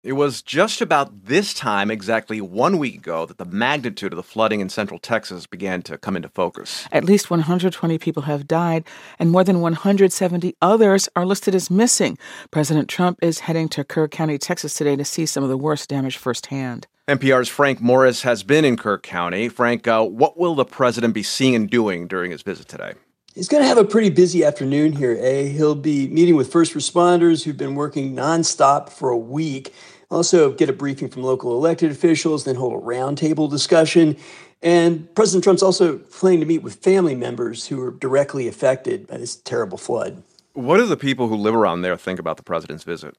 It was just about this time, exactly 1 week ago, that the magnitude of the flooding in central Texas began to come into focus. At least 120 people have died, and more than 170 others are listed as missing. President Trump is heading to Kerr County, Texas today to see some of the worst damage firsthand. NPR's Frank Morris has been in Kerr County. Frank, what will the president be seeing and doing during his visit today? He's going to have a pretty busy afternoon here, He'll be meeting with first responders who've been working nonstop for a week. Also get a briefing from local elected officials, then hold a roundtable discussion. And President Trump's also planning to meet with family members who are directly affected by this terrible flood. What do the people who live around there think about the president's visit?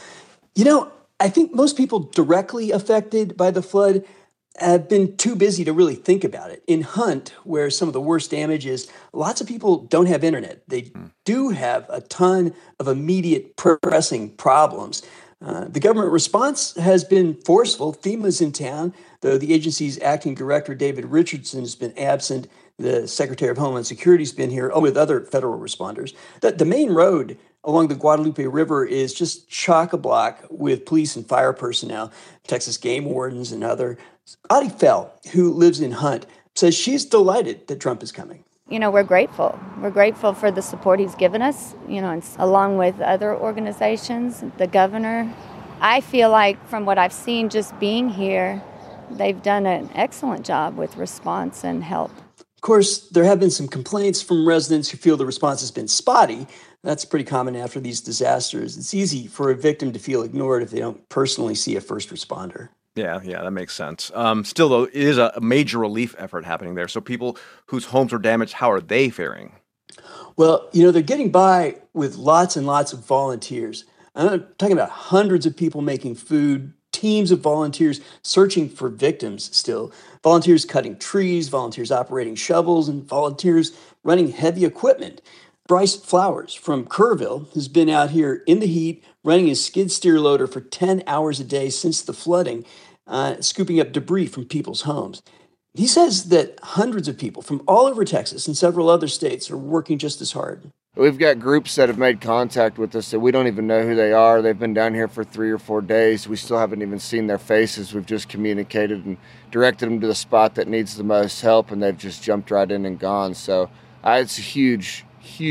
I think most people directly affected by the flood have been too busy to really think about it. In Hunt, where some of the worst damage is, lots of people don't have internet. They do have a ton of immediate pressing problems. The government response has been forceful. FEMA's in town, though the agency's acting director, David Richardson, has been absent. The Secretary of Homeland Security has been here, along with other federal responders. The main road along the Guadalupe River is just chock-a-block with police and fire personnel, Texas game wardens and other. Audie Fell, who lives in Hunt, says she's delighted that Trump is coming. We're grateful. We're grateful for the support he's given us, and along with other organizations, the governor. I feel like from what I've seen just being here, they've done an excellent job with response and help. Of course, there have been some complaints from residents who feel the response has been spotty. That's pretty common after these disasters. It's easy for a victim to feel ignored if they don't personally see a first responder. Yeah, that makes sense. Still, though, it is a major relief effort happening there. So people whose homes were damaged, how are they faring? Well, they're getting by with lots and lots of volunteers. I'm talking about hundreds of people making food, teams of volunteers searching for victims still, volunteers cutting trees, volunteers operating shovels, and volunteers running heavy equipment. Bryce Flowers from Kerrville has been out here in the heat, running his skid steer loader for 10 hours a day since the flooding, scooping up debris from people's homes. He says that hundreds of people from all over Texas and several other states are working just as hard. We've got groups that have made contact with us that we don't even know who they are. They've been down here for 3 or 4 days. We still haven't even seen their faces. We've just communicated and directed them to the spot that needs the most help, and they've just jumped right in and gone. So it's a huge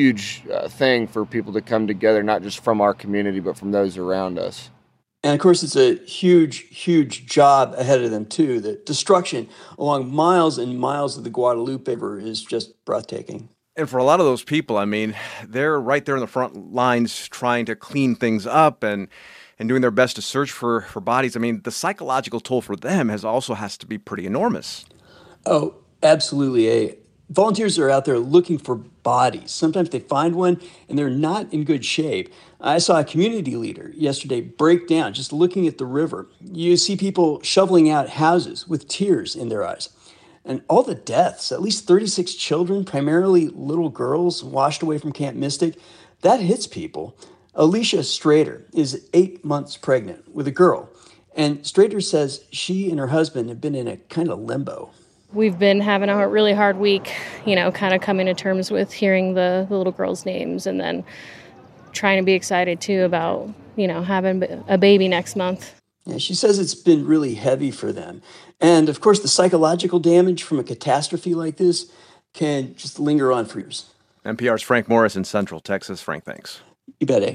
thing for people to come together, not just from our community, but from those around us. And of course, it's a huge job ahead of them, too. The destruction along miles and miles of the Guadalupe River is just breathtaking. And for a lot of those people, they're right there in the front lines trying to clean things up and doing their best to search for bodies. The psychological toll for them has to be pretty enormous. Oh, absolutely. Volunteers are out there looking for bodies. Sometimes they find one and they're not in good shape. I saw a community leader yesterday break down just looking at the river. You see people shoveling out houses with tears in their eyes. And all the deaths, at least 36 children, primarily little girls, washed away from Camp Mystic, that hits people. Alicia Strader is 8 months pregnant with a girl. And Strader says she and her husband have been in a kind of limbo. We've been having a really hard week, kind of coming to terms with hearing the little girls' names and then trying to be excited, too, about, having a baby next month. Yeah, she says it's been really heavy for them. And, of course, the psychological damage from a catastrophe like this can just linger on for years. NPR's Frank Morris in Central Texas. Frank, thanks. You bet,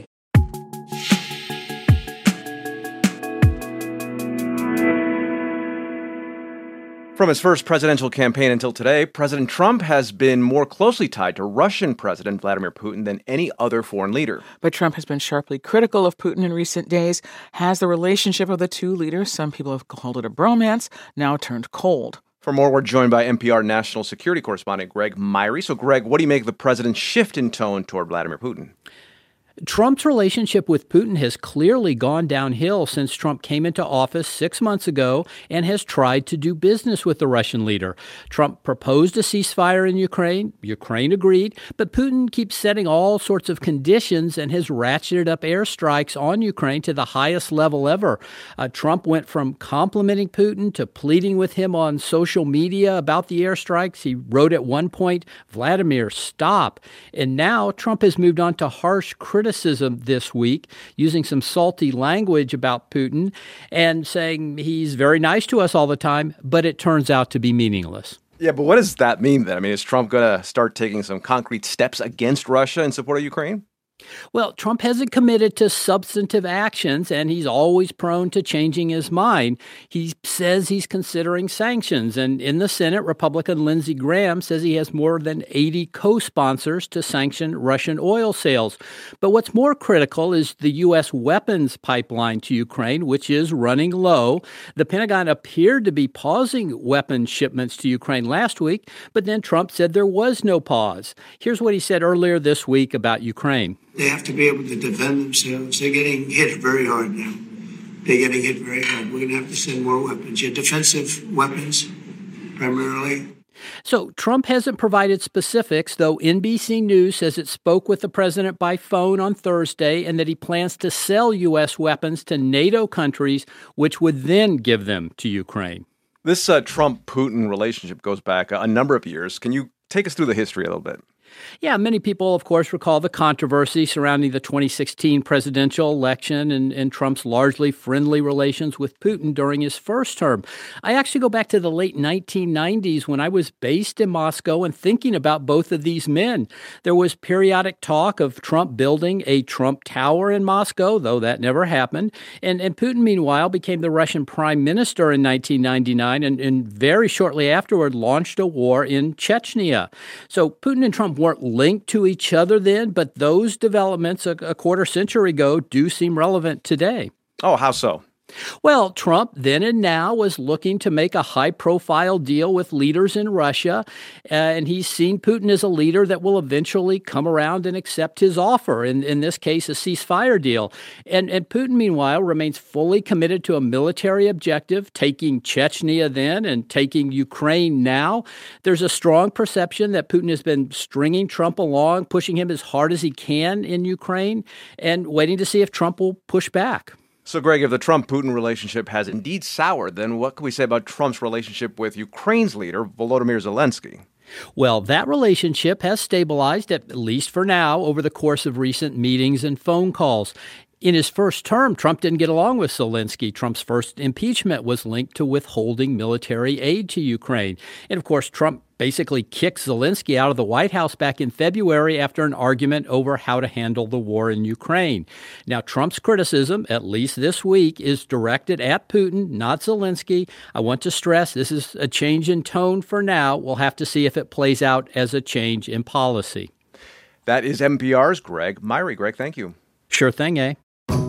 From his first presidential campaign until today, President Trump has been more closely tied to Russian President Vladimir Putin than any other foreign leader. But Trump has been sharply critical of Putin in recent days. Has the relationship of the two leaders, some people have called it a bromance, now turned cold? For more, we're joined by NPR national security correspondent Greg Myrie. So, Greg, what do you make of the president's shift in tone toward Vladimir Putin? Trump's relationship with Putin has clearly gone downhill since Trump came into office 6 months ago and has tried to do business with the Russian leader. Trump proposed a ceasefire in Ukraine. Ukraine agreed, but Putin keeps setting all sorts of conditions and has ratcheted up airstrikes on Ukraine to the highest level ever. Trump went from complimenting Putin to pleading with him on social media about the airstrikes. He wrote at one point, "Vladimir, stop." And now Trump has moved on to harsh criticism criticism this week, using some salty language about Putin and saying he's very nice to us all the time, but it turns out to be meaningless. Yeah, but what does that mean then? I mean, is Trump going to start taking some concrete steps against Russia in support of Ukraine? Well, Trump hasn't committed to substantive actions, and he's always prone to changing his mind. He says he's considering sanctions, and in the Senate, Republican Lindsey Graham says he has more than 80 co-sponsors to sanction Russian oil sales. But what's more critical is the U.S. weapons pipeline to Ukraine, which is running low. The Pentagon appeared to be pausing weapons shipments to Ukraine last week, but then Trump said there was no pause. Here's what he said earlier this week about Ukraine. They have to be able to defend themselves. They're getting hit very hard now. They're getting hit very hard. We're going to have to send more weapons. Yeah, defensive weapons, primarily. So Trump hasn't provided specifics, though NBC News says it spoke with the president by phone on Thursday and that he plans to sell U.S. weapons to NATO countries, which would then give them to Ukraine. This Trump-Putin relationship goes back a number of years. Can you take us through the history a little bit? Yeah, many people, of course, recall the controversy surrounding the 2016 presidential election and Trump's largely friendly relations with Putin during his first term. I actually go back to the late 1990s when I was based in Moscow and thinking about both of these men. There was periodic talk of Trump building a Trump Tower in Moscow, though that never happened. And Putin, meanwhile, became the Russian prime minister in 1999 and very shortly afterward launched a war in Chechnya. So Putin and Trump weren't linked to each other then, but those developments a quarter century ago do seem relevant today. Oh, how so? Well, Trump then and now was looking to make a high-profile deal with leaders in Russia, and he's seen Putin as a leader that will eventually come around and accept his offer, in this case, a ceasefire deal. And Putin, meanwhile, remains fully committed to a military objective, taking Chechnya then and taking Ukraine now. There's a strong perception that Putin has been stringing Trump along, pushing him as hard as he can in Ukraine, and waiting to see if Trump will push back. So, Greg, if the Trump-Putin relationship has indeed soured, then what can we say about Trump's relationship with Ukraine's leader, Volodymyr Zelensky? Well, that relationship has stabilized, at least for now, over the course of recent meetings and phone calls. In his first term, Trump didn't get along with Zelensky. Trump's first impeachment was linked to withholding military aid to Ukraine. And, of course, Trump basically kicked Zelensky out of the White House back in February after an argument over how to handle the war in Ukraine. Now, Trump's criticism, at least this week, is directed at Putin, not Zelensky. I want to stress this is a change in tone for now. We'll have to see if it plays out as a change in policy. That is NPR's Greg Myrie. Greg, thank you. Sure thing, eh?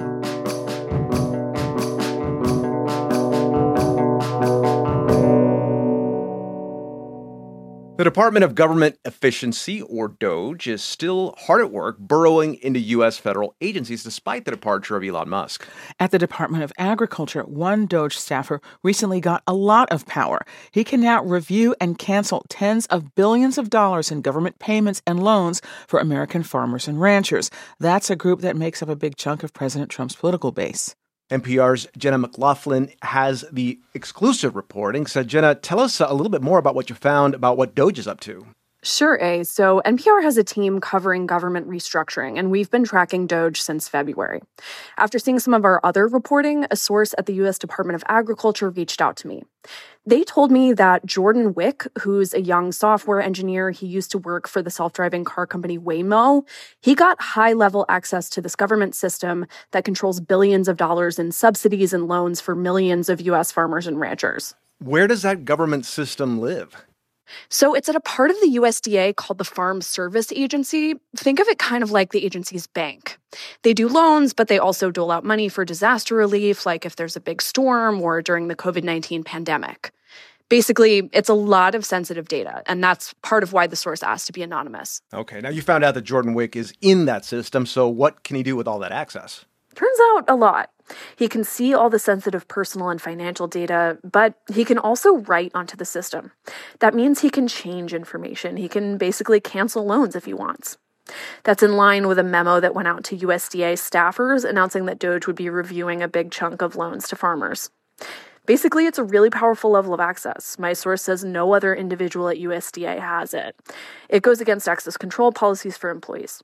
The Department of Government Efficiency, or DOGE, is still hard at work burrowing into U.S. federal agencies despite the departure of Elon Musk. At the Department of Agriculture, one DOGE staffer recently got a lot of power. He can now review and cancel tens of billions of dollars in government payments and loans for American farmers and ranchers. That's a group that makes up a big chunk of President Trump's political base. NPR's Jenna McLaughlin has the exclusive reporting. So, Jenna, tell us a little bit more about what you found about what DOGE is up to. Sure, A. So NPR has a team covering government restructuring, and we've been tracking DOGE since February. After seeing some of our other reporting, a source at the U.S. Department of Agriculture reached out to me. They told me that Jordan Wick, who's a young software engineer, he used to work for the self-driving car company Waymo, he got high-level access to this government system that controls billions of dollars in subsidies and loans for millions of U.S. farmers and ranchers. Where does that government system live? So it's at a part of the USDA called the Farm Service Agency. Think of it kind of like the agency's bank. They do loans, but they also dole out money for disaster relief, like if there's a big storm or during the COVID-19 pandemic. Basically, it's a lot of sensitive data, and that's part of why the source asked to be anonymous. Okay, now you found out that Jordan Wick is in that system, so what can he do with all that access? Turns out a lot. He can see all the sensitive personal and financial data, but he can also write onto the system. That means he can change information. He can basically cancel loans if he wants. That's in line with a memo that went out to USDA staffers announcing that DOGE would be reviewing a big chunk of loans to farmers. Basically, it's a really powerful level of access. My source says no other individual at USDA has it. It goes against access control policies for employees.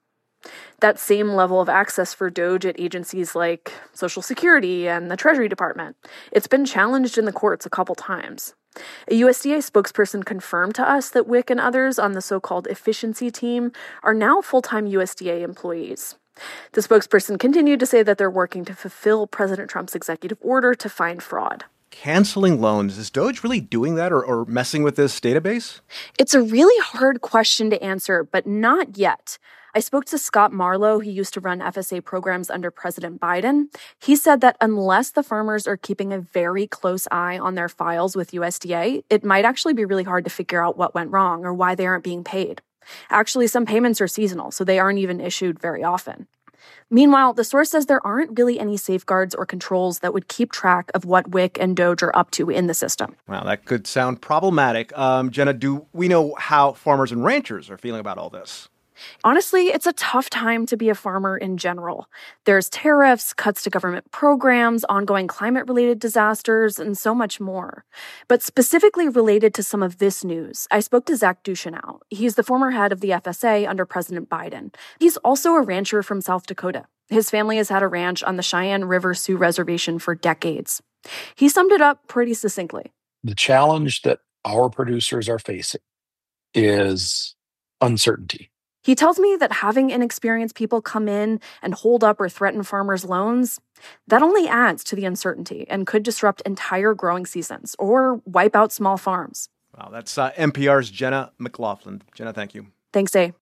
That same level of access for DOJ at agencies like Social Security and the Treasury Department. It's been challenged in the courts a couple times. A USDA spokesperson confirmed to us that Wick and others on the so-called efficiency team are now full-time USDA employees. The spokesperson continued to say that they're working to fulfill President Trump's executive order to find fraud. Canceling loans, is DOJ really doing that or messing with this database? It's a really hard question to answer, but not yet. I spoke to Scott Marlowe, who used to run FSA programs under President Biden. He said that unless the farmers are keeping a very close eye on their files with USDA, it might actually be really hard to figure out what went wrong or why they aren't being paid. Actually, some payments are seasonal, so they aren't even issued very often. Meanwhile, the source says there aren't really any safeguards or controls that would keep track of what Wick and DOJ are up to in the system. Wow, that could sound problematic. Jenna, do we know how farmers and ranchers are feeling about all this? Honestly, it's a tough time to be a farmer in general. There's tariffs, cuts to government programs, ongoing climate-related disasters, and so much more. But specifically related to some of this news, I spoke to Zach Ducheneau. He's the former head of the FSA under President Biden. He's also a rancher from South Dakota. His family has had a ranch on the Cheyenne River Sioux Reservation for decades. He summed it up pretty succinctly. The challenge that our producers are facing is uncertainty. He tells me that having inexperienced people come in and hold up or threaten farmers' loans, that only adds to the uncertainty and could disrupt entire growing seasons or wipe out small farms. Wow, that's NPR's Jenna McLaughlin. Jenna, thank you. Thanks, A.